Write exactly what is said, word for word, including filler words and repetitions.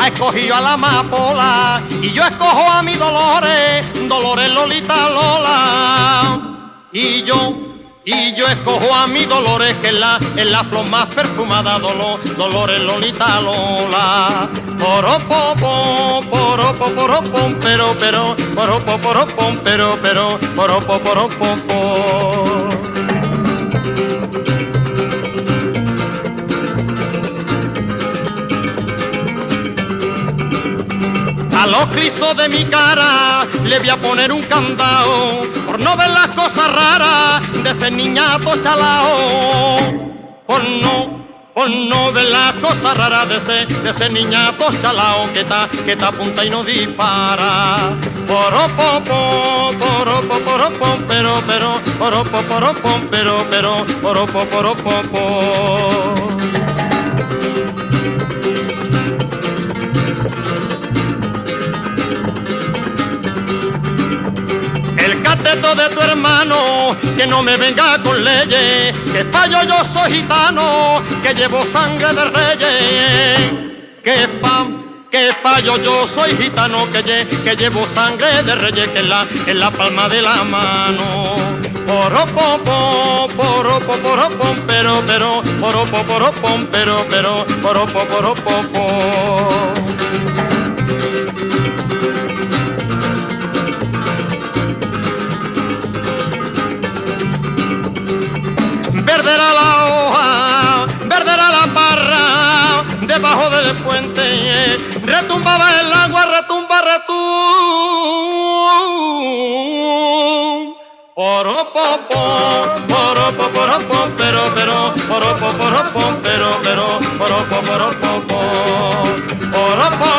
ha escogido a la amapola y yo escojo a mi Dolores, Dolores Lolita Lola. Y yo, y yo escojo a mi Dolores, que es la, es la flor más perfumada, Dolor, Dolores Lolita Lola. Poropopo, poropo, poropom, pero, pero, poropo, poropom, pero, pero, poropo, poropopo. A los clisos de mi cara le voy a poner un candado por no ver las cosas raras de ese niñato chalao. Por no, por no ver las cosas raras de ese, de ese niñato chalao que está, que está apunta y no dispara. Poropopo, poropo, poropom, pero, pero, poropo, poropom, pero, pero, poropo, poropopo. El cateto de tu hermano, que no me venga con leyes, que payo yo soy gitano, que llevo sangre de reyes. Que pa, que payo yo soy gitano, que, lle, que llevo sangre de reyes, que en la, en la palma de la mano. Poropopo, poropo, poropom, pero, pero, poropo, poropom, pero, pero, poropo, poropopo. Verde era la hoja, verde era la parra, debajo del puente retumbaba el agua, retumba, retum. Poropopo, poropo, poropom, pero, pero, poropo, poropom, pero, pero, poropo, poropopo, poropo.